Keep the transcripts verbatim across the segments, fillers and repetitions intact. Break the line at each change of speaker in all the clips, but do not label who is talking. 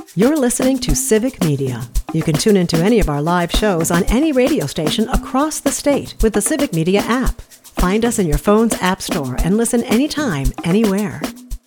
You're listening to Civic Media. You can tune into any of our live shows on any radio station across the state with the Civic Media app. Find us in your phone's app store and listen anytime, anywhere.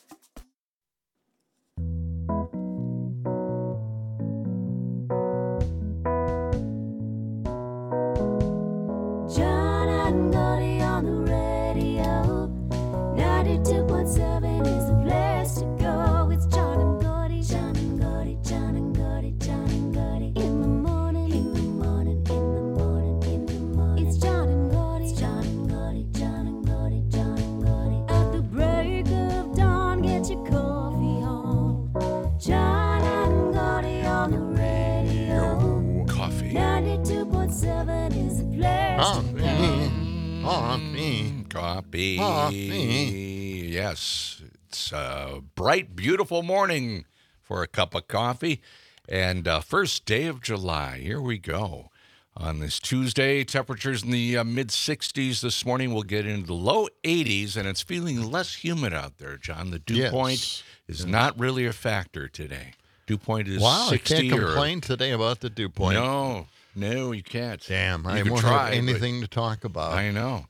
John and Gordy on the radio. ninety-two point seven is the place to go. It's John and Gordy, John and Gordy, John and Gordy, John and Gordy. In the morning, in the morning, in the morning, in the morning. It's John and Gordy, it's John and Gordy, John and Gordy, John and Gordy. At the break of dawn, get your coffee on. John and Gordy on the radio.
Coffee.
ninety-two point seven is the place
Oh,
to go.
me. Oh, me.
Coffee.
Coffee.
Yes. It's a bright, beautiful morning for a cup of coffee. And uh, first day of July. Here we go. On this Tuesday, temperatures in the uh, mid sixties this morning. We'll get into the low eighties, and it's feeling less humid out there, John. The dew
Yes.
point is not really a factor today. Dew point is
Wow, I
sixty.
can't
or-
complain today about the dew point.
No, no, you can't.
Damn,
You
I
could
won't
try,
have
but-
anything to talk about.
I know.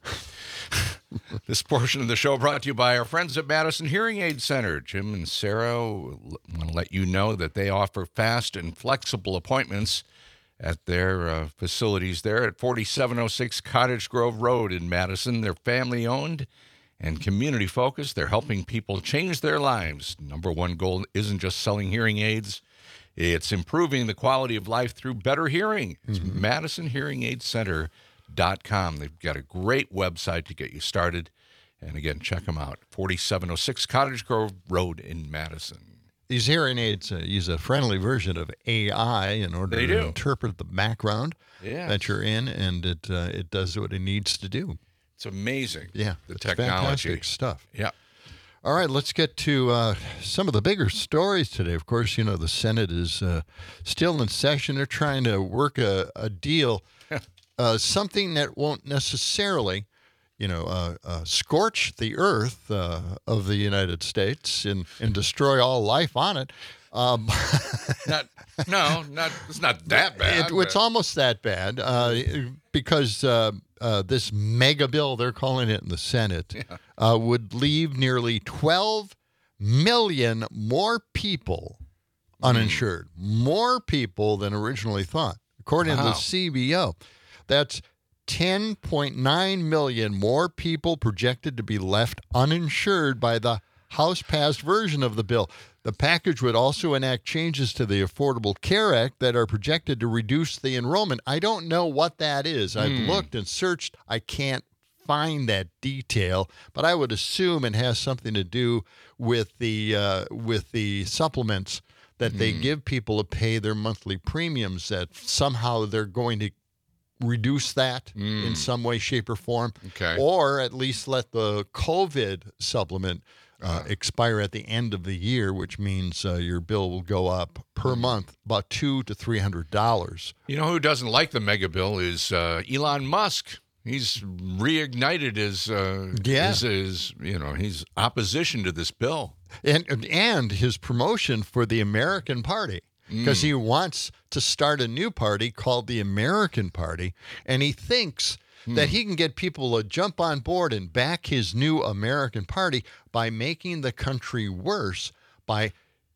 This portion of the show brought to you by our friends at Madison Hearing Aid Center. Jim and Sarah want to let you know that they offer fast and flexible appointments at their uh, facilities there at forty-seven oh six Cottage Grove Road in Madison. They're family-owned and community-focused. They're helping people change their lives. Number one goal isn't just selling hearing aids. It's improving the quality of life through better hearing. It's
Mm-hmm.
Madison Hearing Aid Center dot com. They've got a great website to get you started. And again, check them out. forty-seven oh six Cottage Grove Road in Madison.
These hearing aids uh, use a friendly version of A I in order
They
to
do.
interpret the background
Yeah.
that you're in, and it uh, it does what it needs to do.
It's amazing.
Yeah,
The
it's
technology.
fantastic stuff.
Yeah.
All right, let's get to uh, some of the bigger stories today. Of course, you know, the Senate is uh, still in session. They're trying to work a, a deal, uh, something that won't necessarily, you know, uh, uh, scorch the earth uh, of the United States and, and destroy all life on it. Um,
Not, no, not it's not that bad.
It, it's
but-
almost that bad uh, because uh, uh, this mega bill, they're calling it in the Senate, uh, would leave nearly twelve million more people uninsured, more people than originally thought, according to
Wow.
the C B O. That's ten point nine million more people projected to be left uninsured by the House-passed version of the bill. The package would also enact changes to the Affordable Care Act that are projected to reduce the enrollment. I don't know what that is. I've looked and searched. I can't find that detail, but I would assume it has something to do with the uh, with the supplements that they give people to pay their monthly premiums, that somehow they're going to reduce that in some way, shape, or form,
Okay.
or at least let the COVID supplement uh, expire at the end of the year, which means uh, your bill will go up per month about two to three hundred dollars.
You know who doesn't like the mega bill is uh, Elon Musk. He's reignited his, uh,
Yeah.
his, his, you know, his opposition to this bill.
And and his promotion for the American Party, because he wants to start a new party called the American Party, and he thinks that he can get people to jump on board and back his new American Party by making the country worse, by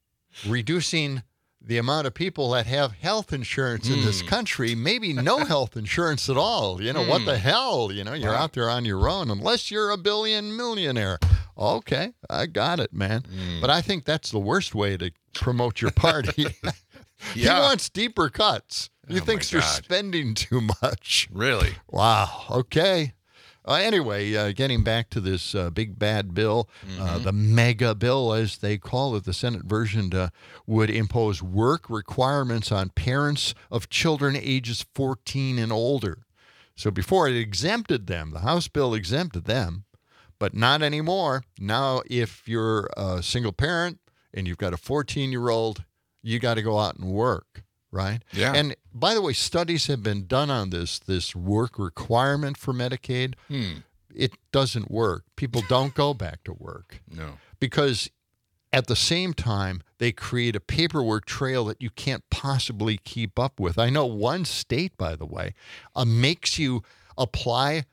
reducing the amount of people that have health insurance in this country, maybe no health insurance at all. You know, what the hell? You know, you're out there on your own unless you're a billion millionaire. Okay, I got it, man. But I think that's the worst way to promote your party. He
Yeah.
wants deeper cuts. He
Oh, my
thinks you're
God.
spending too much.
Really?
Wow. Okay. Uh, anyway, uh, getting back to this uh, big bad bill, uh, the mega bill, as they call it, the Senate version uh, would impose work requirements on parents of children ages fourteen and older. So before it exempted them, the House bill exempted them, but not anymore. Now, if you're a single parent and you've got a fourteen-year-old, you got to go out and work. Right?
Yeah.
And by the way, studies have been done on this, this work requirement for Medicaid.
Hmm.
It doesn't work. People don't go back to work
No.
because at the same time, they create a paperwork trail that you can't possibly keep up with. I know one state, by the way, uh, makes you apply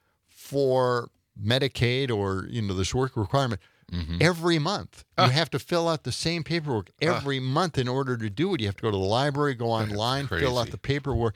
for Medicaid or, you know, this work requirement mm-hmm. every month. You
Ah.
have to fill out the same paperwork every ah. month in order to do it. You have to go to the library, go online, fill out the paperwork.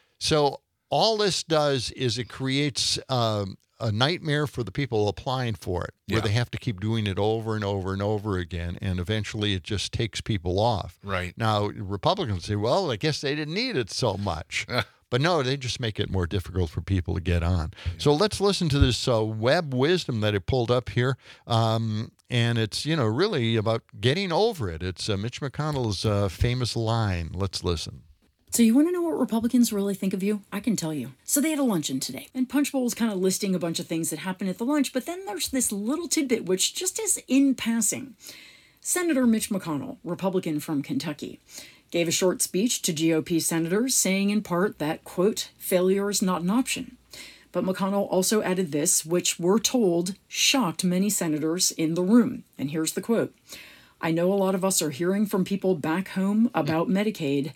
So all this does is it creates um, a nightmare for the people applying for it, where
Yeah.
they have to keep doing it over and over and over again, and eventually it just takes people off.
Right.
Now, Republicans say, well, I guess they didn't need it so much. But no, they just make it more difficult for people to get on. Yeah. So let's listen to this uh, web wisdom that it pulled up here. Um, and it's, you know, really about getting over it. It's uh, Mitch McConnell's uh, famous line. Let's listen.
So you want to know what Republicans really think of you? I can tell you. So they had a luncheon today, and Punchbowl was kind of listing a bunch of things that happened at the lunch, but then there's this little tidbit which just is in passing. Senator Mitch McConnell, Republican from Kentucky, gave a short speech to G O P senators saying in part that, quote, failure is not an option. But McConnell also added this, which we're told shocked many senators in the room. And here's the quote. I know a lot of us are hearing from people back home about Medicaid,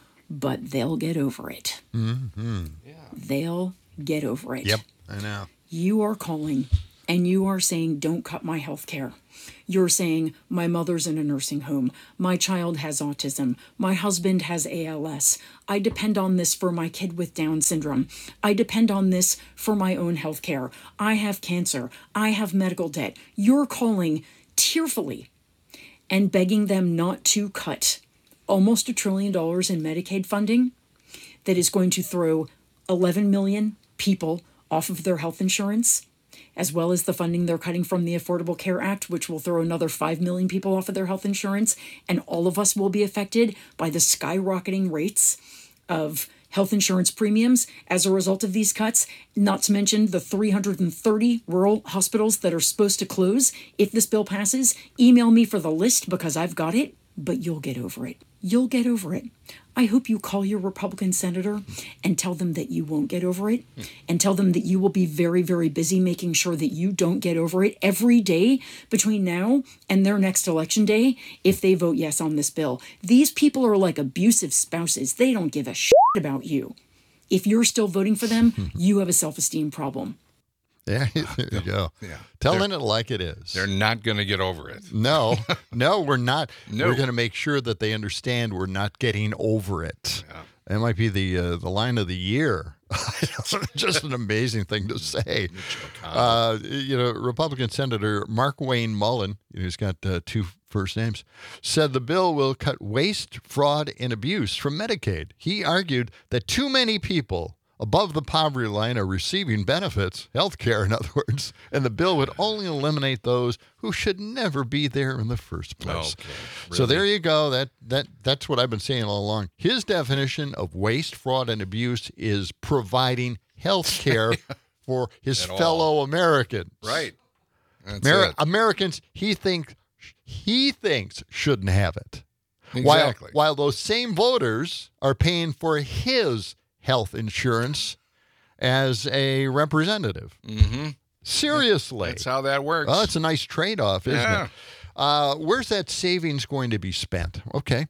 but they'll get over it.
Mm-hmm.
Yeah.
They'll get over it.
Yep, I know.
You are calling and you are saying, don't cut my health care. You're saying, my mother's in a nursing home. My child has autism. My husband has A L S. I depend on this for my kid with Down syndrome. I depend on this for my own health care. I have cancer. I have medical debt. You're calling tearfully and begging them not to cut almost a trillion dollars in Medicaid funding that is going to throw eleven million people off of their health insurance, as well as the funding they're cutting from the Affordable Care Act, which will throw another five million people off of their health insurance. And all of us will be affected by the skyrocketing rates of health insurance premiums as a result of these cuts, not to mention the three hundred thirty rural hospitals that are supposed to close if this bill passes. Email me for the list because I've got it, but you'll get over it. You'll get over it. I hope you call your Republican senator and tell them that you won't get over it, and tell them that you will be very, very busy making sure that you don't get over it every day between now and their next election day if they vote yes on this bill. These people are like abusive spouses. They don't give a shit about you. If you're still voting for them, you have a self-esteem problem.
Yeah, there you go.
Yeah.
Telling it like it is.
They're not going to get over it.
No, no, we're not.
No.
We're going to make sure that they understand we're not getting over it.
Yeah.
That might be the uh, the line of the year. Just an amazing thing to say. Uh, you know, Republican Senator Mark Wayne Mullen, who's got uh, two first names, said the bill will cut waste, fraud, and abuse from Medicaid. He argued that too many people above the poverty line are receiving benefits, health care in other words, and the bill would only eliminate those who should never be there in the first place.
Okay,
So
really?
there you go. That that that's what I've been saying all along. His definition of waste, fraud, and abuse is providing health care for his
At all.
fellow Americans.
Right. That's
Ameri-
it.
Americans he thinks he thinks shouldn't have it.
Exactly.
While while those same voters are paying for his health insurance as a representative.
Mm-hmm.
Seriously.
That's how that works.
Well, it's a nice trade-off, isn't
Yeah.
it? Uh, where's that savings going to be spent? Okay.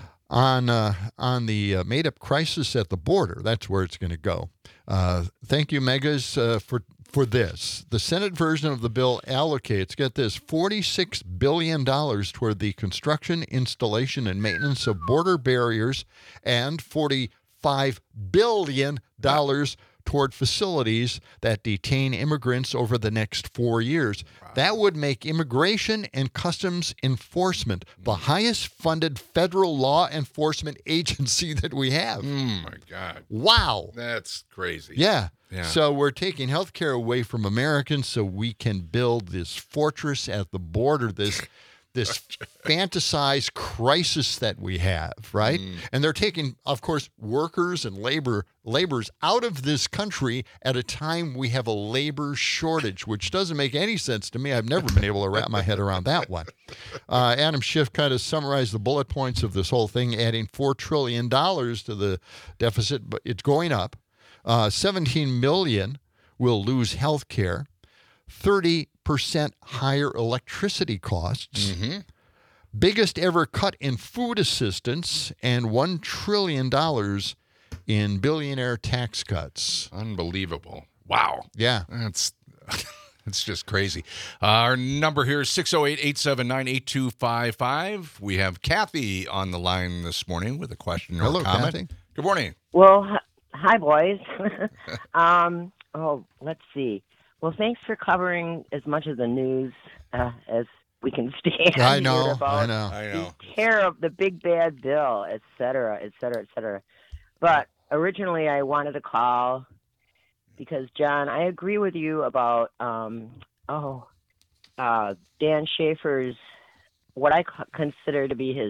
On uh, on the uh, made-up crisis at the border. That's where it's going to go. Uh, thank you, Megas, uh, for for this. The Senate version of the bill allocates, get this, forty-six billion dollars toward the construction, installation, and maintenance of border barriers, and forty-five billion dollars toward facilities that detain immigrants over the next four years. Wow. That would make Immigration and Customs Enforcement the highest funded federal law enforcement agency that we have.
Oh, my God.
Wow.
That's crazy.
Yeah.
Yeah.
So we're taking health care away from Americans so we can build this fortress at the border, this this fantasized crisis that we have, right? Mm. And they're taking, of course, workers and labor laborers out of this country at a time we have a labor shortage, which doesn't make any sense to me. I've never been able to wrap my head around that one. Uh, Adam Schiff kind of summarized the bullet points of this whole thing, adding four trillion dollars to the deficit, but it's going up. Uh, seventeen million will lose health care, thirty percent higher electricity costs,
Mm-hmm.
biggest ever cut in food assistance, and one trillion dollars in billionaire tax cuts.
Unbelievable. Wow.
Yeah.
That's it's just crazy. Uh, our number here is six oh eight, eight seven nine, eight two five five. We have Kathy on the line this morning with a question or
Hello,
comment.
Kathy.
Good morning.
Well, hi, hi boys. um, oh, let's see. Well, thanks for covering as much of the news uh, as we can stand.
I know.
here about
I know.
I
The
know.
terror of the big bad bill, et cetera, et cetera, et cetera. But originally, I wanted to call because, John, I agree with you about um, oh, uh, Dan Schaefer's what I c- consider to be his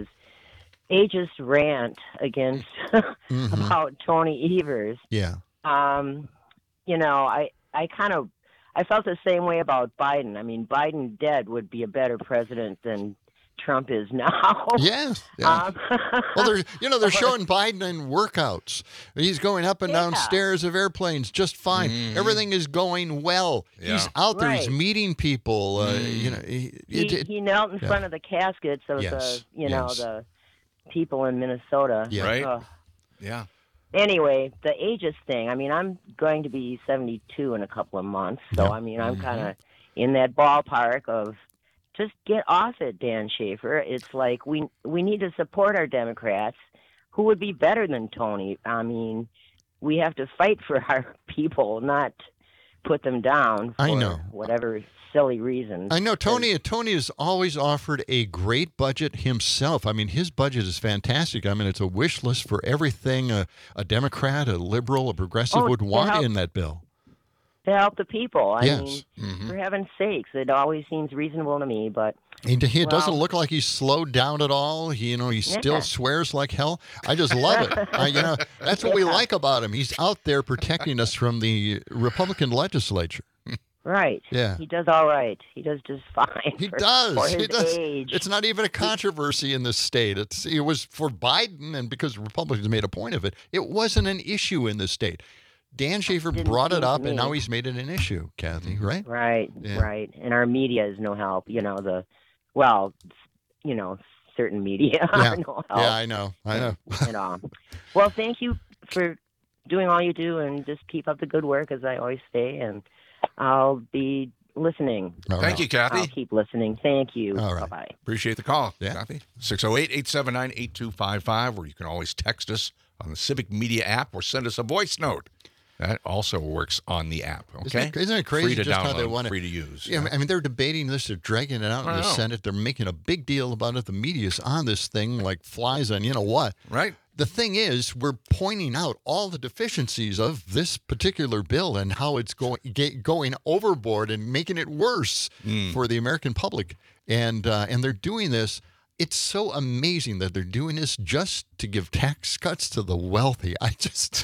ageist rant against
Mhm.
about Tony Evers.
Yeah.
Um, you know, I, I kind of, I felt the same way about Biden. I mean, Biden dead would be a better president than Trump is now.
Yes. Yeah.
Um,
Well, they're you know they're showing Biden in workouts. He's going up and down
Yeah.
stairs of airplanes just fine.
Mhm.
Everything is going well.
Yeah.
He's out there. He's
Right.
meeting people. Uh,
Mm.
You know, he,
he,
it- it-
he knelt in
yeah.
front of the caskets of
Yes,
the, you know,
yes.
the people in Minnesota.
Yeah.
Right.
Ugh.
Yeah.
Anyway, the ageist thing. I mean, I'm going to be seventy-two in a couple of months, so
Yeah.
I mean, I'm
Mm-hmm.
kind of in that ballpark of just get off it, Dan Schaefer. It's like we we need to support our Democrats. Who would be better than Tony? I mean, we have to fight for our people, not put them down for
I know.
whatever silly reasons.
I know Tony. Tony has always offered a great budget himself. I mean, his budget is fantastic. I mean, it's a wish list for everything a, a Democrat, a liberal, a progressive
Oh,
would
to
want
help-
in that bill.
to help the people. I
Yes.
mean,
Mhm.
for heaven's sakes, it always seems reasonable to me, but
He, he doesn't
Well-
look like he's slowed down at all. He, you know, he still
Yeah.
swears like hell. I just love it. I, you know, that's what we
Yeah.
like about him. He's out there protecting us from the Republican legislature.
right.
Yeah.
He does all right. He does just fine.
He
for,
does.
For his
he does.
age.
It's not even a controversy in this state. It's it was for Biden, and because Republicans made a point of it, it wasn't an issue in this state. Dan Schaefer
Didn't
brought
seem
it
to
up, and
me.
now he's made it an issue, Kathy, right?
Right,
Yeah.
right. And our media is no help. You know, the, well, you know, certain media
Yeah.
are no help
Yeah, I know. I know.
at all. Well, thank you for doing all you do and just keep up the good work, as I always say. And I'll be listening.
All
Thank
right.
you,
I'll
Kathy.
keep listening. Thank you.
All right.
Bye-bye.
Appreciate the call,
Yeah.
Kathy. six oh eight, eight seven nine, eight two five five, or you can always text us on the Civic Media app or send us a voice note. That also works on the app, okay?
Isn't it, isn't it crazy
Free to
just
download,
how they want
free to use.
Yeah, I mean, they're debating this. They're dragging it out in
I
the
know.
Senate. They're making a big deal about it. The media's on this thing like flies on you know what.
Right?
The thing is, we're pointing out all the deficiencies of this particular bill and how it's going get, going overboard and making it worse
Mm.
for the American public. And uh, and they're doing this. It's so amazing that they're doing this just to give tax cuts to the wealthy. I just,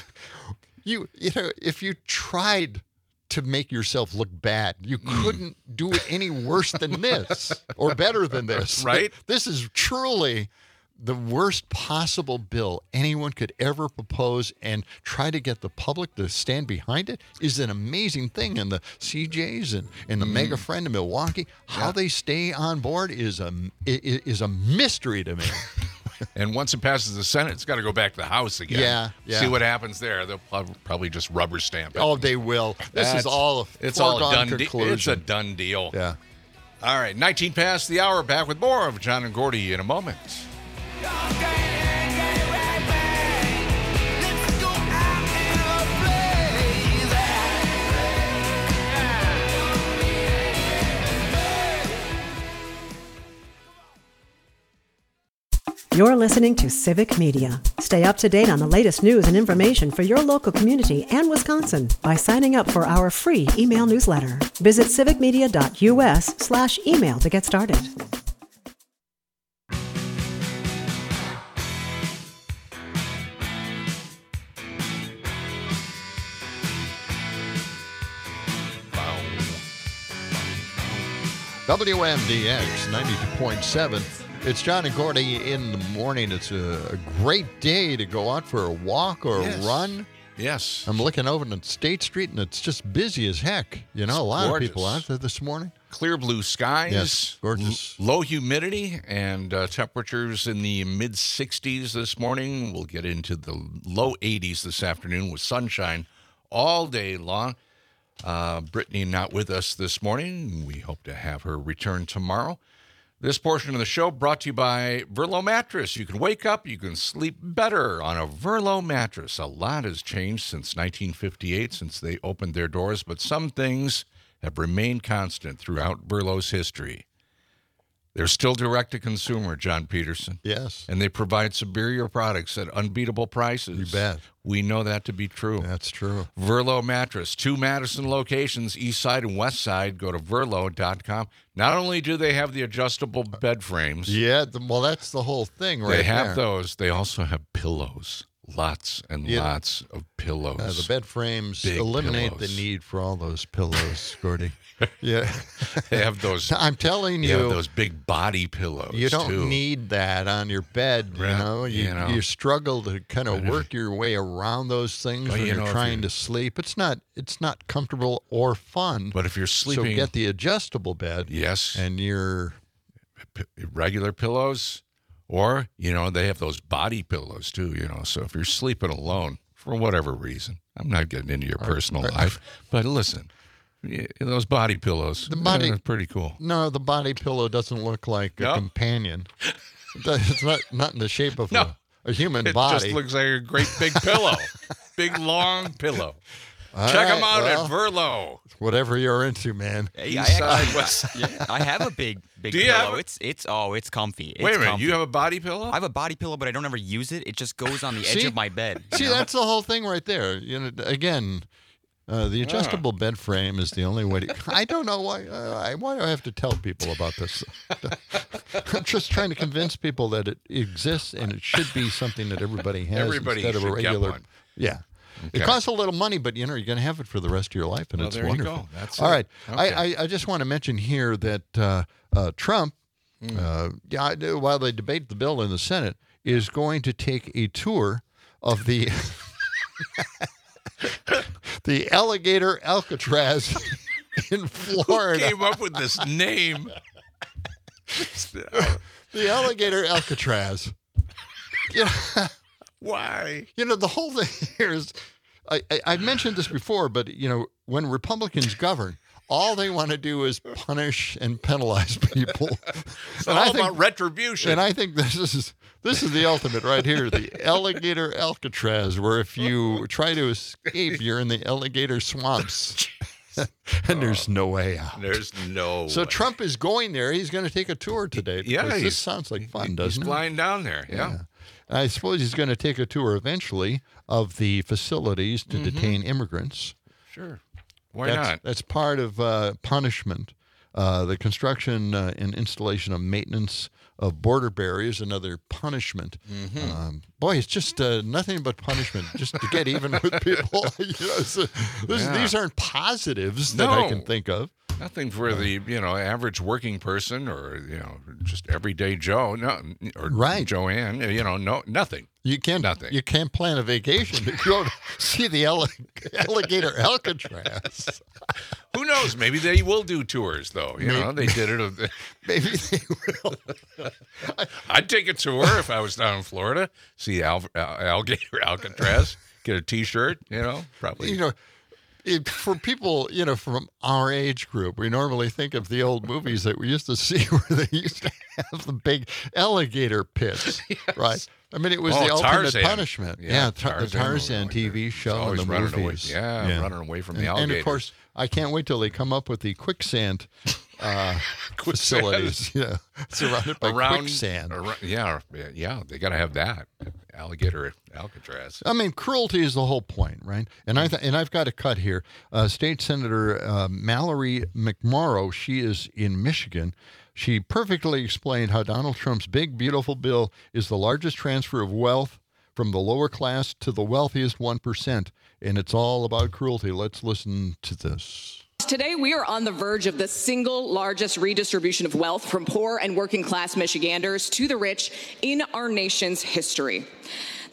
you you know, if you tried to make yourself look bad, you couldn't do it any worse than this or better than this.
Right.
This is truly the worst possible bill anyone could ever propose, and try to get the public to stand behind it is an amazing thing. And the C Js and, and the Mega Friend in Milwaukee, how they stay on board is a, i- i- is a mystery to me.
And once it passes the Senate, it's got to go back to the House again.
Yeah, yeah.
See what happens there. They'll prob- probably just rubber stamp it.
Oh, they will. This
That's-
is all a
it's all
foregone
done. De-
conclusion.
it's a done deal.
yeah.
All right, nineteen past the hour. Back with more of John and Gordy in a moment.
You're listening to Civic Media. Stay up to date on the latest news and information for your local community and Wisconsin by signing up for our free email newsletter. Visit civicmedia.us slash email to get started.
W M D X ninety-two point seven. It's John and Gordy in the morning. It's a, a great day to go out for a walk or
Yes.
a run.
Yes.
I'm looking over at State Street, and it's just busy as heck. You know, a lot
gorgeous.
of people out there this morning.
clear blue skies.
Yes, gorgeous.
L- low humidity and uh, temperatures in the mid sixties this morning. We'll get into the low eighties this afternoon with sunshine all day long. Uh, Brittany not with us this morning. We hope to have her return tomorrow. This portion of the show brought to you by Verlo Mattress. You can wake up, you can sleep better on a Verlo mattress. A lot has changed since nineteen fifty-eight, since they opened their doors, but some things have remained constant throughout Verlo's history. They're still direct-to-consumer, John Peterson.
Yes.
And they provide superior products at unbeatable prices.
You bet.
We know that to be true.
That's true.
Verlo Mattress, two Madison locations, east side and west side. Go to verlo dot com. Not only do they have the adjustable bed frames.
Yeah, the, well, that's the whole thing right
They have
there.
those. They also have pillows. Lots and
Yeah.
lots of pillows.
Uh, the bed frames
Big
eliminate
pillows.
the need for all those pillows, Gordy. Yeah.
They have those.
I'm telling
They
you,
have those big body pillows.
you don't
too.
need that on your bed. You
Right,
know, you,
you know.
you struggle to kind of work your way around those things
Well,
when
you
you're
know, if
trying
you-
to sleep. It's not. It's not comfortable or fun.
But if you're sleeping,
so get the adjustable bed.
yes,
And you're
p- regular pillows, or you know they have those body pillows too. You know, so if you're sleeping alone for whatever reason, I'm not getting into your personal life, but listen, y- those body pillows,
The body-
they're pretty cool.
no. The body pillow doesn't look like
No?
a companion. It's not not in the shape of
No.
a, a human
It
body.
just looks like a great big pillow, big long pillow.
All
Check them
right,
out
well,
at Verlo.
Whatever you're into, man.
Hey, I,
East
actually,
side, west side.
yeah, I have a big, big
Do you
pillow.
have a-
It's it's oh, it's comfy. It's
Wait a minute,
comfy.
you have a body pillow?
I have a body pillow, but I don't ever use it. It just goes on the edge
See?
of my bed. you
See,
know?
that's the whole thing right there. You know, again, uh, the adjustable bed frame is the only way to. I don't know why. Uh, I, why do I have to tell people about this? I'm just trying to convince people that it exists and it should be something that everybody has
Everybody
instead of a
should get
regular.
one.
Yeah. It
Okay.
costs a little money, but you know you're going to have it for the rest of your life, and
Well,
it's
there you
wonderful.
go. That's
All
it.
right,
Okay.
I, I I just want to mention here that uh, uh, Trump,
Hmm.
uh, yeah, I do- while they debate the bill in the Senate, is going to take a tour of the the alligator Alcatraz in Florida.
Came up with this name.
The alligator Alcatraz. You know,
Why?
you know the whole thing here is. I, I, I've mentioned this before, but you know when Republicans govern, all they want to do is punish and penalize people.
It's
And
all
I think-
about retribution.
And I think this is this is the ultimate right here, the alligator Alcatraz, where if you try to escape, you're in the alligator swamps, and there's no way out.
There's no
So
way.
Trump is going there. He's going to take a tour today.
Yeah,
because
he's-
this sounds like fun,
He's
doesn't it?
flying down there. Yeah.
And I suppose he's going to take a tour eventually of the facilities to detain immigrants.
Sure. Why
that's,
not?
That's part of uh, punishment. Uh, the construction uh, and installation of maintenance of border barriers, another punishment.
Mm-hmm.
Um, boy, it's just uh, nothing but punishment, just to get even with people. You know, so this,
Yeah.
These aren't positives that I
No.
can think of.
Nothing for the you know average working person or you know just everyday Joe. No, or
Right.
Joanne. You know, no, nothing.
You can't.
Nothing.
You can't plan a vacation to go to see the allig- alligator Alcatraz.
Who knows? Maybe they will do tours though. You know, they did it. of-
Maybe they will.
I'd take a tour if I was down in Florida. See Al- Al- alligator Alcatraz. Get a T-shirt. You know, probably.
You know, it, for people, you know, from our age group, we normally think of the old movies that we used to see where they used to have the big alligator pits, right? I mean, it was
Oh,
the ultimate
Tarzan.
punishment.
Yeah,
Yeah, Tar- the
Tarzan
Tarzan
movie.
T V
It's
show and
always
the
running away.
movies.
Yeah, running away from the
and, and
alligators.
of course, I can't wait till they come up with the quicksand uh, facilities. Yeah, surrounded by
around
quicksand.
around- yeah, yeah, yeah, they got to have that alligator Alcatraz.
I mean, cruelty is the whole point, right? And I th- and I've got a cut here. Uh, State Senator uh, Mallory McMorrow, she is in Michigan. She perfectly explained how Donald Trump's big, beautiful bill is the largest transfer of wealth from the lower class to the wealthiest one percent, and it's all about cruelty. Let's listen to this.
Today, we are on the verge of the single largest redistribution of wealth from poor and working class Michiganders to the rich in our nation's history.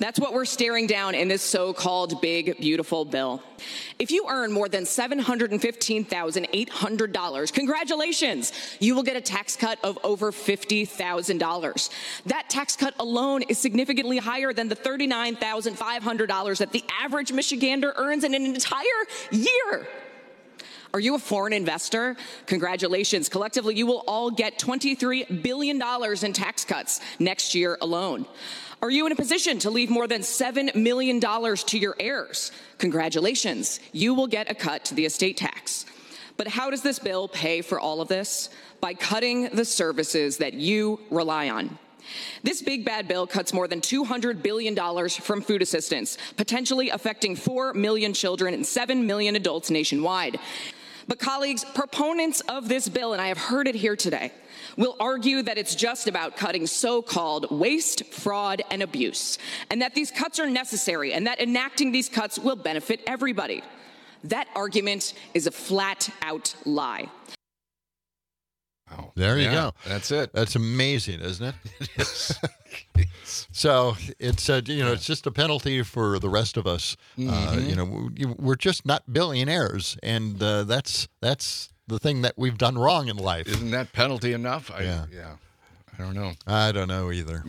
That's what we're staring down in this so-called big, beautiful bill. If you earn more than seven hundred fifteen thousand eight hundred dollars, congratulations, you will get a tax cut of over fifty thousand dollars. That tax cut alone is significantly higher than the thirty-nine thousand five hundred dollars that the average Michigander earns in an entire year. Are you a foreign investor? Congratulations. Collectively, you will all get twenty-three billion dollars in tax cuts next year alone. Are you in a position to leave more than seven million dollars to your heirs? Congratulations. You will get a cut to the estate tax. But how does this bill pay for all of this? By cutting the services that you rely on. This big bad bill cuts more than two hundred billion dollars from food assistance, potentially affecting four million children and seven million adults nationwide. But colleagues, proponents of this bill, and I have heard it here today, will argue that it's just about cutting so-called waste, fraud, and abuse, and that these cuts are necessary, and that enacting these cuts will benefit everybody. That argument is a flat-out lie.
Wow.
There you
Yeah,
go.
That's it.
That's amazing, isn't it?
It is.
So it's uh, you know it's just a penalty for the rest of us. Uh,
Mm-hmm.
you know we- we're just not billionaires, and uh, that's that's the thing that we've done wrong in life.
Isn't that penalty enough? I,
Yeah.
yeah. I don't know.
I don't know either.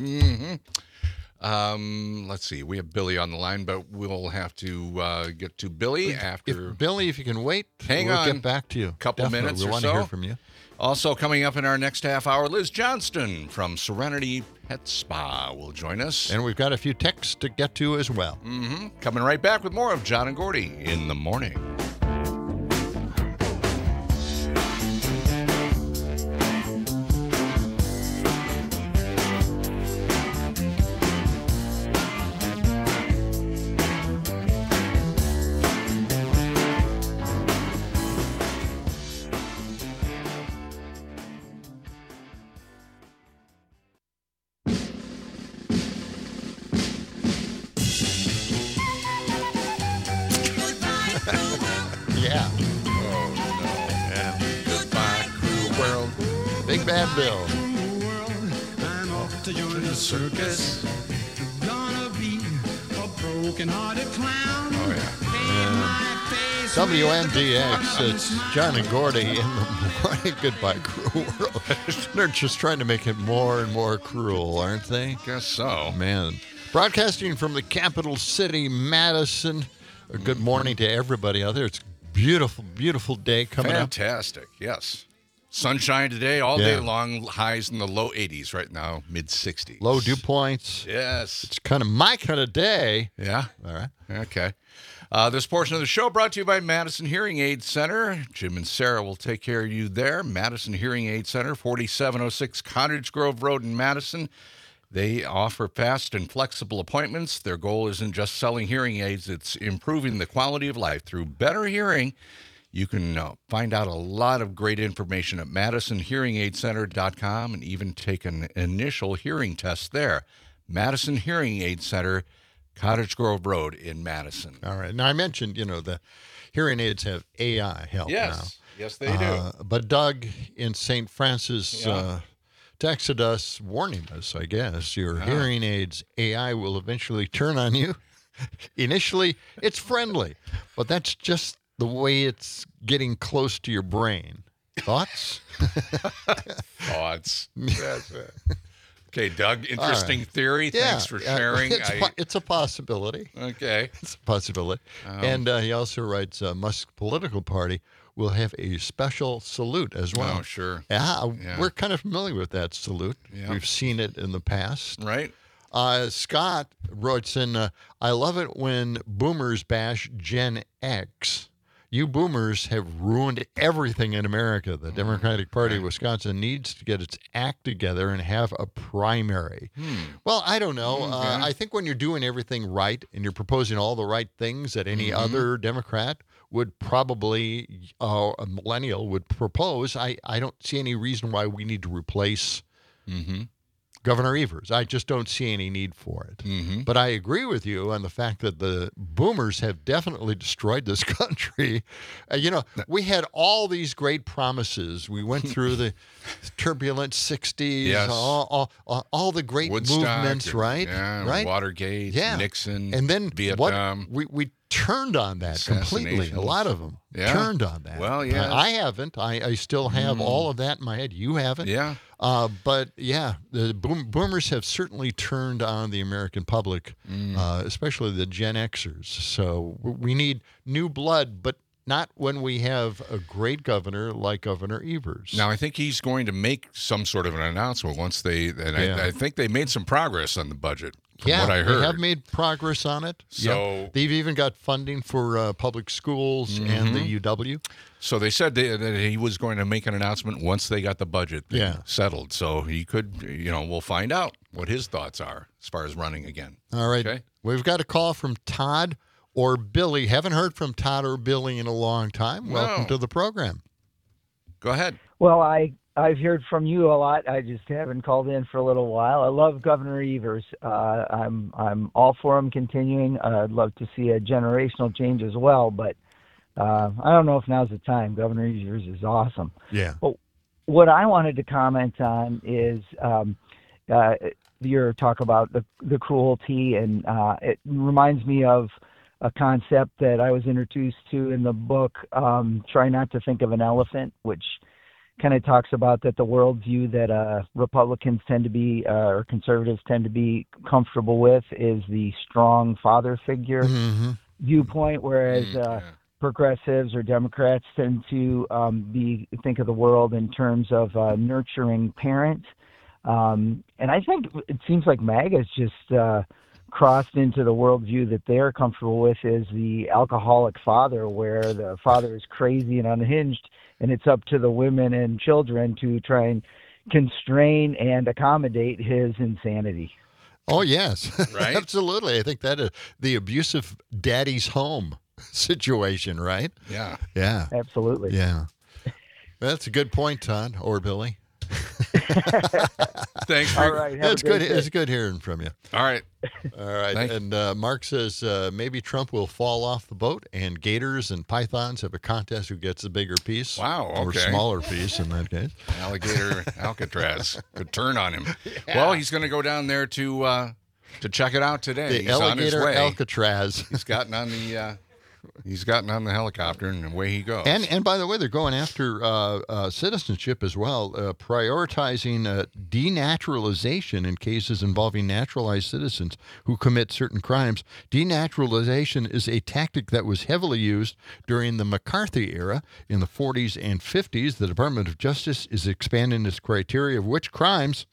Um, let's see. We have Billy on the line, but we'll have to uh, get to Billy after.
If, Billy, if you can wait,
Hang
we'll
on.
get back to you.
Couple
Definitely.
minutes
we
or
want to
so.
hear from you.
Also coming up in our next half hour, Liz Johnston from Serenity Pet Spa will join us.
And we've got a few texts to get to as well.
Mm-hmm. Coming right back with more of John and Gordy in the morning.
Yeah.
Yeah. Goodbye, cruel world.
Big Bad Bill.
I'm off to join the circus. Gonna be a broken-hearted clown.
Oh, yeah.
Paint my face
W
with
N D X,
a
it's
smile.
John and Gordy in the morning. Goodbye, cruel world. They're just trying to make it more and more cruel, aren't they?
Guess so.
Man. Broadcasting from the capital city, Madison. A good morning to everybody out there. It's a beautiful, beautiful day coming up.
Fantastic. Yes. Sunshine today, all day
Yeah.
long. Highs in the low eighties right now, mid sixties.
Low dew points.
Yes.
It's kind of my kind of day.
Yeah.
All right.
Okay. Uh, this portion of the show brought to you by Madison Hearing Aid Center. Jim and Sarah will take care of you there. Madison Hearing Aid Center, forty-seven oh six Cottage Grove Road in Madison. They offer fast and flexible appointments. Their goal isn't just selling hearing aids, it's improving the quality of life through better hearing. You can uh, find out a lot of great information at madison hearing aid center dot com and even take an initial hearing test there. Madison Hearing Aid Center, Cottage Grove Road in Madison.
All right. Now, I mentioned, you know, the hearing aids have A I help now.
Yes, yes, they do.
Uh, but Doug in Saint Francis
Yeah.
uh, texted us, warning us, I guess, your hearing aids A I will eventually turn on you. Initially, it's friendly, but that's just the way it's getting close to your brain. Thoughts?
Thoughts. That's it. Okay, Doug, interesting
right.
theory. Thanks for
uh,
sharing.
It's,
I-
po- it's a possibility.
okay.
It's a possibility.
Um,
and uh, he also writes, uh, Musk's political party will have a special salute as well.
Oh, sure.
Yeah,
Yeah.
we're kind of familiar with that salute.
Yeah.
We've seen it in the past.
Right?
Uh, Scott writes in, uh, I love it when boomers bash Gen X. You boomers have ruined everything in America. The Democratic Party of Wisconsin needs to get its act together and have a primary. Well, I don't know. Uh, I think when you're doing everything right and you're proposing all the right things that any other Democrat would probably, uh, a millennial would propose, I, I don't see any reason why we need to replace Governor Evers. I just don't see any need for it.
Mm-hmm.
But I agree with you on the fact that the boomers have definitely destroyed this country. Uh, you know, we had all these great promises. We went through the turbulent sixties,
Yes.
all, all, all, all the great
Woodstock,
movements,
and-
right?
Yeah,
right?
Watergate,
Yeah.
Nixon,
And then
Vietnam.
what? We, we turned on that completely. A lot of them
Yeah.
turned on that.
Well, yeah.
Uh, I haven't. I, I still have all of that in my head. You haven't.
Yeah.
Uh, but yeah, the boom, boomers have certainly turned on the American public,
Mm.
uh, especially the Gen Xers. So w- we need new blood, but not when we have a great governor like Governor Evers.
Now, I think he's going to make some sort of an announcement once they, and
Yeah.
I, I think they made some progress on the budget, from
yeah,
what I heard.
they have made progress on it.
So-
Yeah. They've even got funding for uh, public schools and the U W.
So they said they, that he was going to make an announcement once they got the budget thing
Yeah.
settled. So he could, you know, we'll find out what his thoughts are as far as running again.
All right.
Okay.
We've got a call from Todd or Billy. Haven't heard from Todd or Billy in a long time. Welcome
No.
to the program.
Go ahead.
Well, I I've heard from you a lot. I just haven't called in for a little while. I love Governor Evers. Uh, I'm I'm all for him continuing. Uh, I'd love to see a generational change as well, but uh, I don't know if now's the time. Governor Evers is awesome.
Yeah.
But what I wanted to comment on is um, uh, your talk about the the cruelty, and uh, it reminds me of a concept that I was introduced to in the book, um, Try Not to Think of an Elephant, which kind of talks about that the worldview that uh, Republicans tend to be, uh, or conservatives tend to be comfortable with, is the strong father figure
Mm-hmm.
viewpoint, whereas
Mm,
uh,
yeah.
progressives or Democrats tend to um, be think of the world in terms of uh, nurturing parent. Um, and I think it seems like MAGA's just uh, crossed into the worldview that they're comfortable with is the alcoholic father, where the father is crazy and unhinged, and it's up to the women and children to try and constrain and accommodate his insanity.
Oh, yes.
Right?
Absolutely. I think that is the abusive daddy's home situation, right?
Yeah.
Yeah.
Absolutely.
Yeah. That's a good point, Todd or Billy.
Thanks.
All
Rick.
right. Have
That's
a great
good.
day.
It's good hearing from you.
All right.
All right.
Thank you.
and uh, Mark says uh, maybe Trump will fall off the boat and gators and pythons have a contest who gets the bigger piece.
Wow,
Or
okay.
smaller piece in that case.
Alligator Alcatraz could turn on him. Well, he's going to go down there to uh, to check it out today.
The
he's on his
alligator
way.
Alcatraz.
He's gotten on the uh, he's gotten on the helicopter and away he goes.
And and by the way, they're going after uh, uh, citizenship as well, uh, prioritizing uh, denaturalization in cases involving naturalized citizens who commit certain crimes. Denaturalization is a tactic that was heavily used during the McCarthy era in the forties and fifties. The Department of Justice is expanding its criteria of which crimes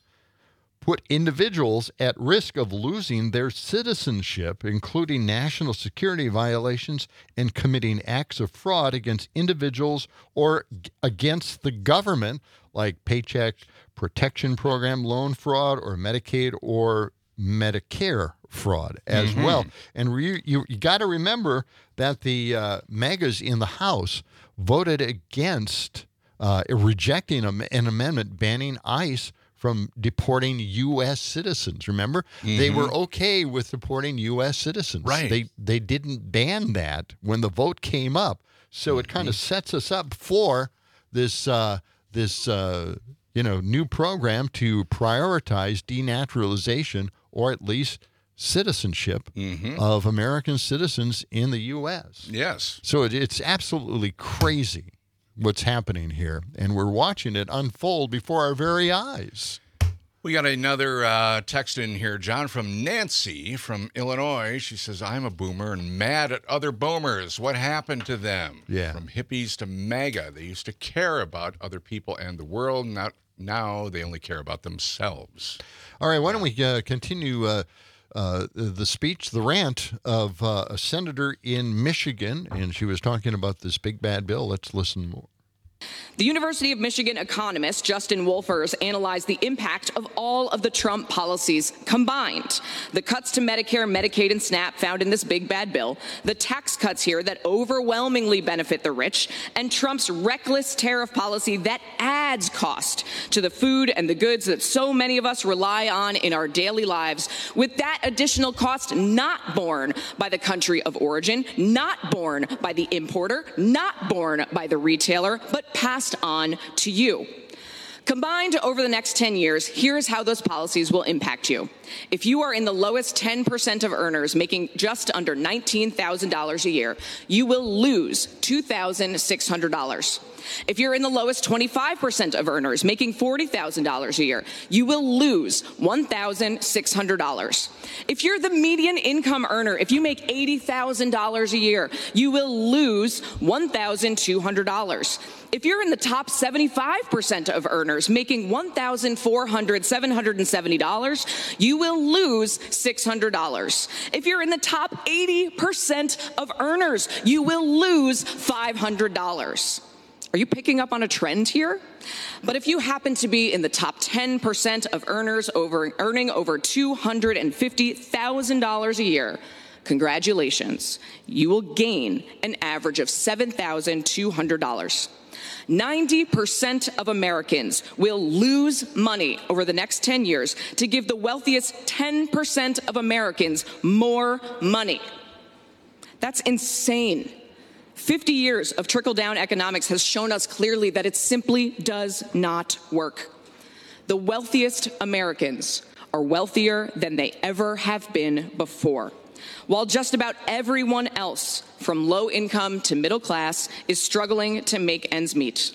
put individuals at risk of losing their citizenship, including national security violations and committing acts of fraud against individuals or g- against the government, like Paycheck Protection Program loan fraud or Medicaid or Medicare fraud as well. And re- you, you got to remember that the uh, MAGAs in the House voted against uh, rejecting a, an amendment banning ICE from deporting U S citizens. Remember, they were okay with deporting U S citizens.
Right.
They they didn't ban that when the vote came up. So it kind of sets us up for this uh, this uh, you know new program to prioritize denaturalization or at least citizenship of American citizens in the U S.
yes.
So it, it's absolutely crazy what's happening here, and we're watching it unfold before our very eyes.
We got another uh, text in here, John, from Nancy from Illinois. She says, I'm a boomer and mad at other boomers. What happened to them?
Yeah.
From hippies to MAGA. They used to care about other people and the world. Not, now they only care about themselves.
All right, why don't we uh, continue uh, uh, the speech, the rant of uh, a senator in Michigan, and she was talking about this big bad bill. Let's listen more.
The University of Michigan economist Justin Wolfers analyzed the impact of all of the Trump policies combined. The cuts to Medicare, Medicaid, and SNAP found in this big bad bill, the tax cuts here that overwhelmingly benefit the rich, and Trump's reckless tariff policy that adds cost to the food and the goods that so many of us rely on in our daily lives, with that additional cost not borne by the country of origin, not borne by the importer, not borne by the retailer, but passed on to you. Combined over the next ten years, here's how those policies will impact you. If you are in the lowest ten percent of earners making just under nineteen thousand dollars a year, you will lose two thousand six hundred dollars. If you're in the lowest twenty-five percent of earners making forty thousand dollars a year, you will lose one thousand six hundred dollars. If you're the median income earner, if you make eighty thousand dollars a year, you will lose one thousand two hundred dollars. If you're in the top seventy-five percent of earners making one thousand four hundred dollars, seven hundred seventy dollars, you will lose six hundred dollars. If you're in the top eighty percent of earners, you will lose five hundred dollars. Are you picking up on a trend here? But if you happen to be in the top ten percent of earners over, earning over two hundred fifty thousand dollars a year, congratulations. You will gain an average of seven thousand two hundred dollars. ninety percent of Americans will lose money over the next ten years to give the wealthiest ten percent of Americans more money. That's insane. fifty years of trickle-down economics has shown us clearly that it simply does not work. The wealthiest Americans are wealthier than they ever have been before, while just about everyone else, from low income to middle class, is struggling to make ends meet.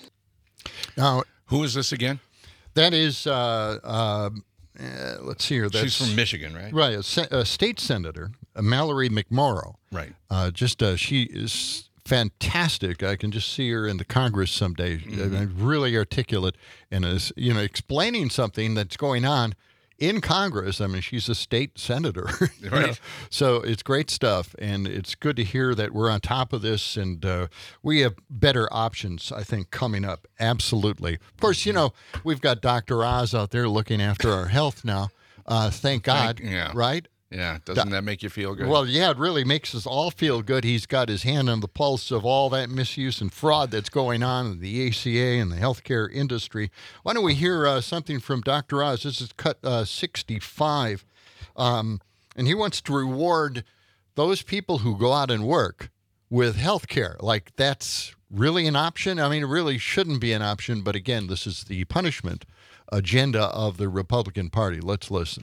Now,
who is this again?
That is, uh, uh, uh, let's see here. That's,
She's from Michigan, right?
Right, a, se- a state senator, uh, Mallory McMorrow.
Right.
Uh, just uh, she is fantastic. I can just see her in the Congress someday. Mm-hmm. Uh, really articulate and is, you know, explaining something that's going on in Congress. I mean, she's a state senator. you
Right.
know? So it's great stuff, and it's good to hear that we're on top of this, and uh, we have better options, I think, coming up. Absolutely. Of course, you know, we've got Doctor Oz out there looking after our health now. Uh, thank God,
Thank- yeah.
right?
Yeah, doesn't that make you feel good?
Well, yeah, it really makes us all feel good. He's got his hand on the pulse of all that misuse and fraud that's going on in the A C A and the healthcare industry. Why don't we hear uh, something from Doctor Oz? This is cut uh, sixty-five. Um, and he wants to reward those people who go out and work with healthcare. Like, that's really an option? I mean, it really shouldn't be an option. But again, this is the punishment agenda of the Republican Party. Let's listen.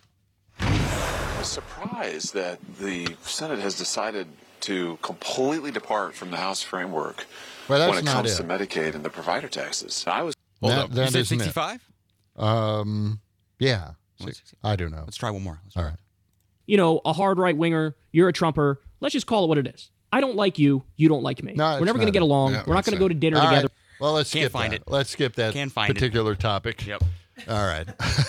I'm surprised that the Senate has decided to completely depart from the House framework
well, that's
when it
not
comes
it.
to Medicaid and the provider taxes. I was
That,
Hold up.
that
You said
isn't it.
sixty-five?
Um, yeah.
What's-
I don't know.
Let's try one more. Let's
All right.
You know, a hard right winger, you're a Trumper. Let's just call it what it is. I don't like you. You don't like me.
No,
We're
it's
never going
not
to get
it.
along.
Yeah,
We're not
that's
going to go
it.
to dinner
All
together.
right. Well, let's
Can't
skip
find
that.
it.
Let's skip that
Can't find it.
particular topic.
Yep.
All right.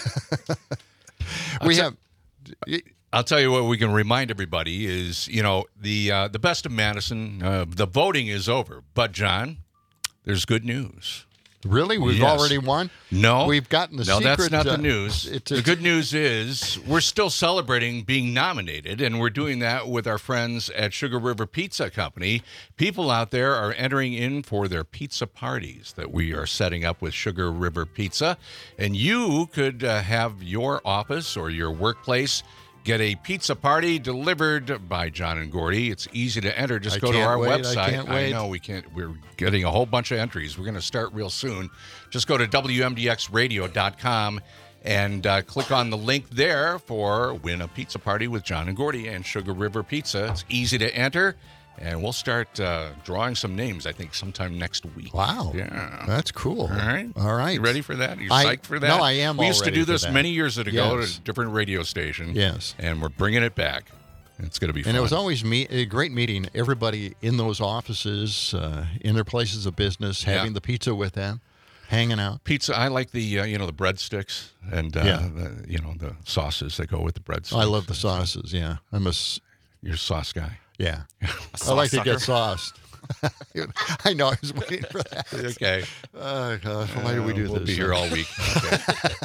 we have.
I'll tell you what we can remind everybody is, you know, the uh, the best of Madison, uh, the voting is over. But, John, there's good news.
Really? We've
Yes.
already won?
No.
We've gotten the
no,
secret.
that's not
uh,
the news.
It's,
the
it's,
good news is we're still celebrating being nominated, and we're doing that with our friends at Sugar River Pizza Company. People out there are entering in for their pizza parties that we are setting up with Sugar River Pizza, and you could uh, have your office or your workplace get a pizza party delivered by John and Gordy. It's easy to enter. Just
I
go to
can't
our
wait. I
website.
can't wait.
know we can't. We're getting a whole bunch of entries. We're going to start real soon. Just go to W M D X radio dot com and uh, click on the link there for Win a Pizza Party with John and Gordy and Sugar River Pizza. It's easy to enter. And we'll start uh, drawing some names, I think, sometime next week.
Wow.
Yeah.
That's cool.
All right.
All right.
You ready for that? You
I-
psyched for that?
no, I am
We used
all
to
ready
do
for
this
that.
many years ago
Yes.
at a different radio station.
Yes.
And we're bringing it back. It's going to be fun.
And it was always me- a great meeting everybody in those offices, uh, in their places of business, having
Yeah.
the pizza with them, hanging out.
Pizza. I like the uh, you know the breadsticks and uh,
Yeah.
the, you know the sauces that go with the breadsticks.
I love the sauces, yeah. I'm a, s-
You're a sauce guy.
yeah.
A
I like to
sauce
get
sucker.
sauced. I know. I was waiting for that.
Okay.
Oh, gosh. Why do we do
we'll
this?
be here all week. Okay.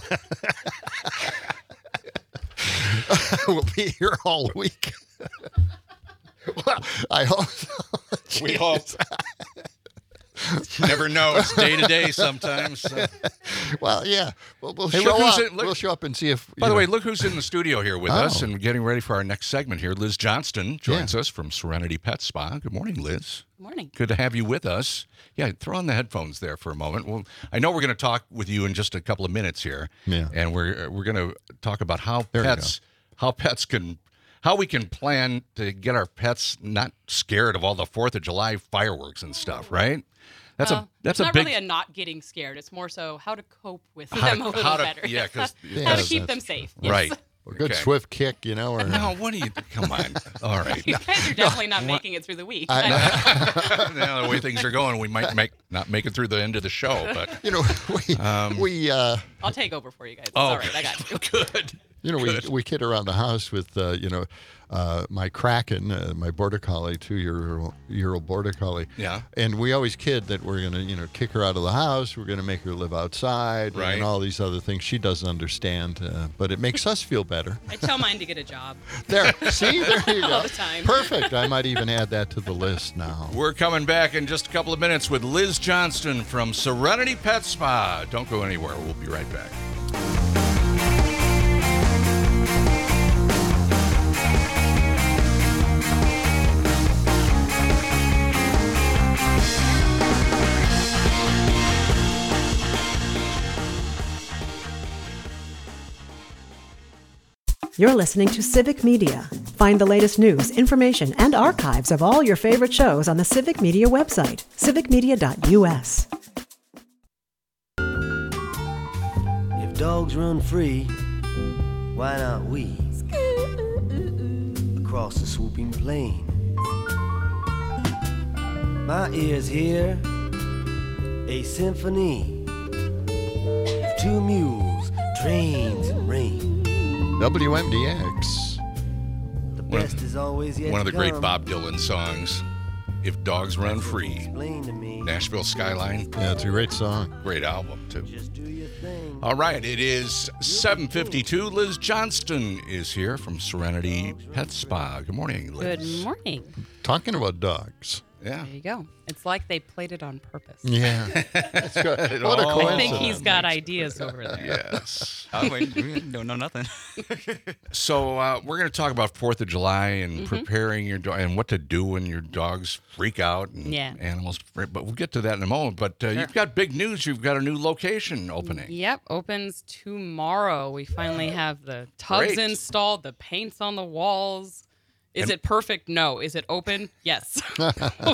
We'll be here all week. Well, I hope so.
We hope. You never know. It's day to day sometimes. So.
Well, yeah. We'll, we'll
Hey,
show
look who's
up.
in- look-
we'll show up and see if.
By
you
the
know-
way, look who's in the studio here with
Oh.
us and getting ready for our next segment here. Liz Johnston joins us from Serenity Pet Spa. Good morning, Liz.
Good morning.
Good to have you with us. Yeah, throw on the headphones there for a moment. Well, I know we're going to talk with you in just a couple of minutes here.
Yeah.
And we're we're going to talk about how
There you
pets how pets can how we can plan to get our pets not scared of all the fourth of July fireworks and stuff, right? That's
Well,
a that's
it's
a
not
big
really a not getting scared. It's more so how to cope with
How to-
them a little
how to-
better.
yeah, 'cause-
how
Yeah,
to keep them
that's-
safe. Yes.
right.
A good
Okay.
swift kick, you know. Or,
No, what do you come on. All right.
You guys are definitely not making it through the week.
Now, the way things are going, we might make not make it through the end of the show, but
you know, we
Um,
we uh,
I'll take over for you guys. It's
Oh,
all right. I got you.
good.
you know we we kid around the house with uh, you know uh, my Kraken, uh, my border collie, two year year old border collie.
Yeah.
And we always kid that we're gonna you know kick her out of the house. We're gonna make her live outside,
Right.
and all these other things. She doesn't understand, uh, but it makes us feel better.
I tell mine to get a job.
There, see, there you go.
All the time.
Perfect. I might even add that to the list now.
We're coming back in just a couple of minutes with Liz Johnston from Serenity Pet Spa. Don't go anywhere. We'll be right back.
You're listening to Civic Media. Find the latest news, information, and archives of all your favorite shows on the Civic Media website, civic media dot u s.
If dogs run free, why not we? Across the swooping plain. My ears hear a symphony of two mules, trains, and rain.
W M D X.
The
One
best
of,
is always yet
one of the
to
great
come.
Bob Dylan songs, If Dogs Run Free.
Explain to me.
Nashville Skyline.
Yeah, it's a great song.
Great album, too.
Just do your thing.
All right, it is seven fifty-two. Liz Johnston is here from Serenity Pet Spa. Good morning, Liz.
Good morning.
Talking about dogs.
Yeah.
There you go. It's like they played it on purpose.
Yeah. That's good.
It
What a
all
coincidence.
I think he's got ideas over there.
Yes.
Oh, wait, we don't know nothing.
So uh, we're going to talk about Fourth of July and
Mm-hmm.
preparing your dog and what to do when your dogs freak out and
Yeah.
animals. Freak, but we'll get to that in a moment. But uh, you've got big news. You've got a new location opening.
Yep, opens tomorrow. We finally have the tubs
Great.
installed, the paint's on the walls. Is
And-
it perfect? No. Is it open? Yes. We'll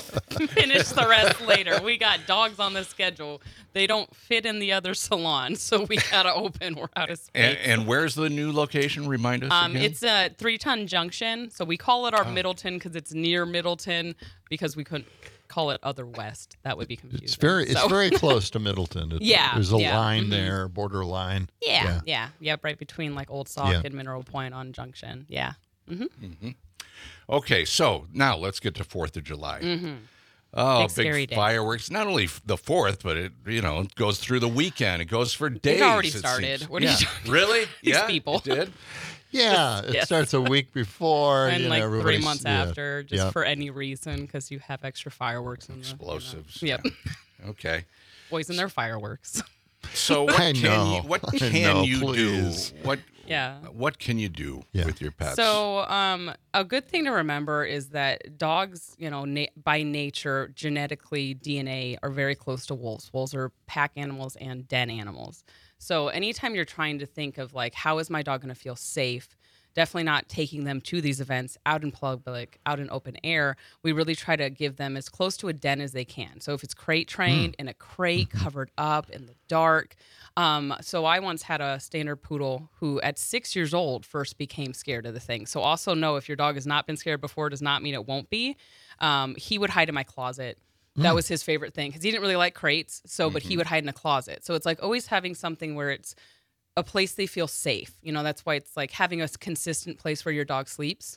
finish the rest later. We got dogs on the schedule. They don't fit in the other salon, so we gotta open. We're out of space.
And, and where's the new location? Remind us.
Um,
again?
it's a three-ton junction, so we call it our
Oh.
Middleton because it's near Middleton because we couldn't call it Other West. That would be confusing.
It's very, it's
So-
very close to Middleton. It-
Yeah,
there's a
yeah,
line
mhm.
there, border line.
Yeah, yeah, yep, right between like Old Sauk
Yeah.
and Mineral Point on Junction. Yeah. Mm-hmm.
Mm-hmm. Okay, so now let's get to Fourth of July.
Mm-hmm.
Oh,
Big
big,
scary day.
fireworks! Not only f- the fourth, but it you know it goes through the weekend. It goes for days.
already
it
started.
seems.
What are you
Yeah.
talking-
Really?
These
yeah,
people.
it did.
Yeah, it
Yes.
starts a week before.
And
you
like
know,
three
everybody's-
months
yeah,
after, just
yeah.
for any reason, because you have extra fireworks and
Explosives.
Yep.
Okay.
Poison their fireworks.
So what
I
can
know.
you what
I
can
know,
you
please.
do? What
Yeah.
what can you do
Yeah.
with your pets?
So, um, a good thing to remember is that dogs, you know, na- by nature, genetically, D N A, are very close to wolves. Wolves are pack animals and den animals. So, anytime you're trying to think of like, how is my dog going to feel safe? Definitely not taking them to these events out in public, out in open air. We really try to give them as close to a den as they can. So if it's crate trained in a crate, covered up in the dark. Um, so I once had a standard poodle who at six years old first became scared of the thing. So also know if your dog has not been scared before does not mean it won't be. Um, he would hide in my closet. That was his favorite thing because he didn't really like crates. So, but he would hide in a closet. So it's like always having something where it's a place they feel safe. You know, that's why it's like having a consistent place where your dog sleeps.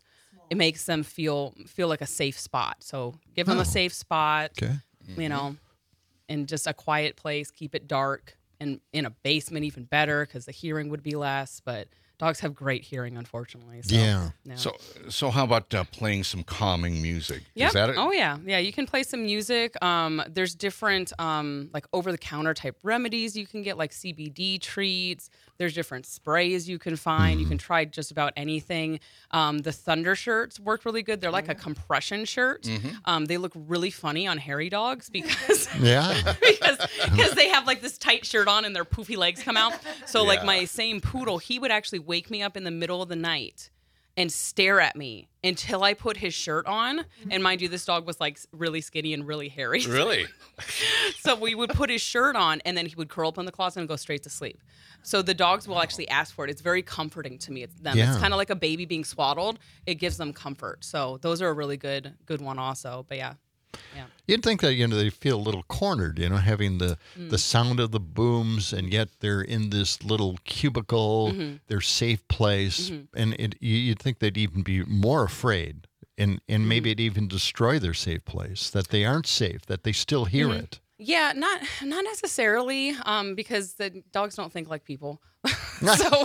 it makes them feel feel like a safe spot. So give them
Oh.
a safe spot,
Okay.
you know, and just a quiet place. Keep it dark, and in a basement even better because the hearing would be less. But dogs have great hearing, unfortunately. So,
Yeah.
So, so how about uh, playing some calming music?
Yep.
Is that it?
Oh yeah, yeah. You can play some music. Um, there's different um, like over-the-counter type remedies you can get, like C B D treats. There's different sprays you can find.
Mm-hmm.
You can try just about anything. Um, the Thunder shirts work really good. They're like a compression shirt.
Mm-hmm.
Um, they look really funny on hairy dogs because
Yeah.
because because they have like this tight shirt on and their poofy legs come out. So like
Yeah.
my same poodle, he would actually wake me up in the middle of the night and stare at me until I put his shirt on. And mind you, this dog was like really skinny and really hairy.
Really?
So we would put his shirt on and then he would curl up in the closet and go straight to sleep. So the dogs will actually ask for it. It's very comforting to me. It's them.
Yeah.
It's kind of like a baby being swaddled. It gives them comfort. So those are a really good good one also. But yeah. Yeah.
You'd think that, you know, they feel a little cornered, you know, having the
Mm.
the sound of the booms, and yet they're in this little cubicle,
Mhm.
their safe place,
Mhm.
and it, you- you'd think they'd even be more afraid, and and
Mm-hmm.
maybe it'd even destroy their safe place, that they aren't safe, that they still hear
Mhm.
it.
Yeah, not not necessarily, um, because the dogs don't think like people. so, so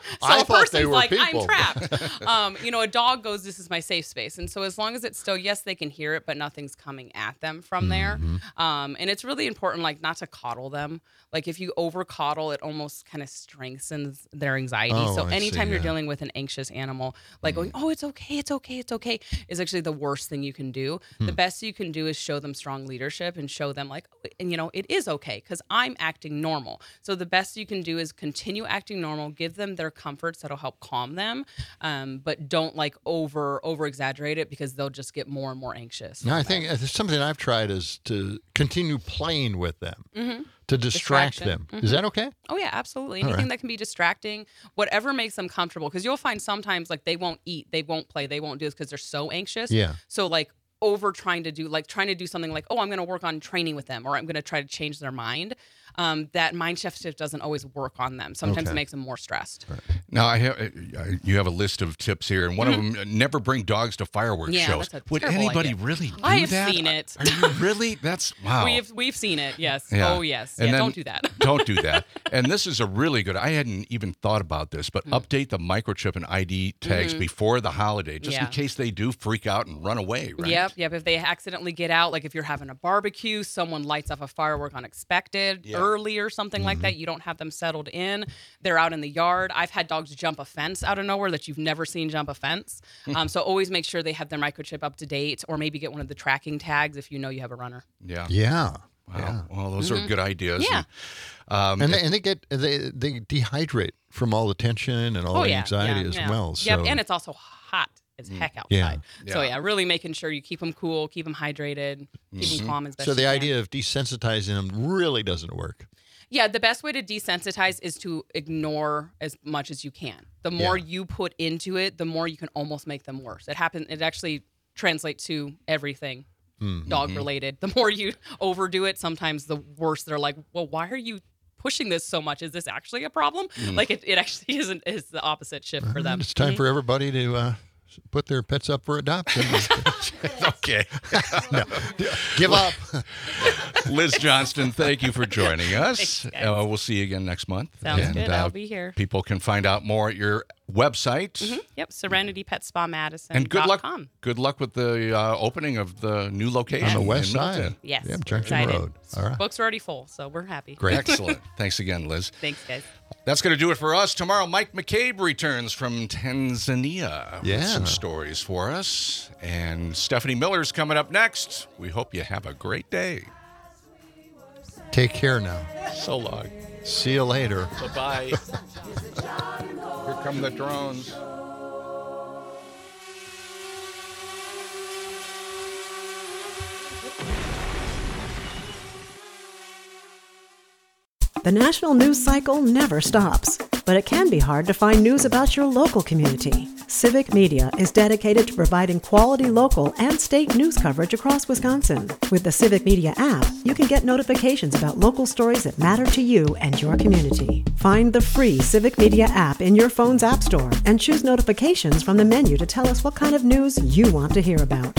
I
a
thought
person's
they were
like,
people.
I'm trapped. um, you know, a dog goes, this is my safe space. And so as long as it's still, yes, they can hear it, but nothing's coming at them from there.
Mm-hmm.
Um, and it's really important, like, not to coddle them. Like, if you over coddle, it almost kind of strengthens their anxiety.
Oh,
so
I see,
anytime you're
yeah.
dealing with an anxious animal, like going, oh, it's okay, it's okay, it's okay, is actually the worst thing you can do.
Hmm.
The best you can do is show them strong leadership and show them, like, oh, and you know, it is okay because I'm acting normal. So the best you can do is continue acting normal, give them their comforts that'll help calm them, um, but don't like over over exaggerate it because they'll just get more and more anxious.
No, I think uh, something I've tried is to continue playing with them,
Mhm.
to distract them.
Distraction.
Is
Mhm.
that okay?
Oh yeah, absolutely.
All
Anything
right.
that can be distracting, whatever makes them comfortable. Because you'll find sometimes like they won't eat, they won't play, they won't do this because they're so anxious.
Yeah.
So like over trying to do like trying to do something like, oh, I'm going to work on training with them, or I'm going to try to change their mind. Um, that mind shift shift doesn't always work on them. Sometimes
Okay.
it makes them more stressed.
Now I have uh, you have a list of tips here, and one
Mhm.
of them: never bring dogs to fireworks
Yeah,
shows.
that's a
Would
terrible
anybody
idea.
really do
I have
that?
seen it.
Are you really? That's wow.
We've we've seen it. Yes.
Yeah.
Oh yes.
And
yeah.
then-
Don't do that.
don't do that. And this is a really good. I hadn't even thought about this, but update the microchip and I D tags
Mhm.
before the holiday, just in
Yeah.
case they do freak out and run away. Right?
Yep, yep. If they accidentally get out, like if you're having a barbecue, someone lights off a firework unexpected
Yeah.
early or something like that, you don't have them settled in. They're out in the yard. I've had dogs jump a fence out of nowhere that you've never seen jump a fence. um, so always make sure they have their microchip up to date, or maybe get one of the tracking tags if you know you have a runner.
Yeah.
Yeah.
Wow.
Yeah.
Well, those
Mhm.
are good ideas.
Yeah.
And, um,
And they, and they get they they dehydrate from all the tension and all
oh
the
yeah,
anxiety
yeah,
as
yeah.
well. So
Yep, and it's also hot as heck outside.
Yeah.
So
Yeah.
yeah, really making sure you keep them cool, keep them hydrated, keep them calm as best
so the
you can.
idea of desensitizing them really doesn't work.
Yeah, the best way to desensitize is to ignore as much as you can. The more
Yeah.
you put into it, the more you can almost make them worse. It happen. It actually translates to everything
Mm.
dog
Mhm.
related. The more you overdo it, sometimes the worse. They're like, well, why are you pushing this so much? Is this actually a problem?
Mm.
Like it, it actually isn't. Is the opposite shift for them.
It's time
Mhm.
for everybody to uh, put their pets up for adoption.
okay.
No. Give up.
Liz Johnston, thank you for joining us.
Thanks, guys.
uh, we'll see you again next month.
Sounds
And,
good.
uh,
I'll be here.
People can find out more at your website.
Mhm. Yep, Serenity Pet Spa Madison.
And good luck.
Com.
Good luck with the uh, opening of the new location
On the west
in Milton.
side.
Yes.
Yep, Junction
excited.
Road. All right.
Books are already full, so we're happy.
Great.
Excellent. Thanks again, Liz.
Thanks, guys.
That's going to do it for us. Tomorrow, Mike McCabe returns from Tanzania
Yeah.
with some stories for us. And Stephanie Miller's coming up next. We hope you have a great day.
Take care now.
So long.
See you later.
Bye-bye. Here come the drones.
The national news cycle never stops, but it can be hard to find news about your local community. Civic Media is dedicated to providing quality local and state news coverage across Wisconsin. With the Civic Media app, you can get notifications about local stories that matter to you and your community. Find the free Civic Media app in your phone's app store and choose notifications from the menu to tell us what kind of news you want to hear about.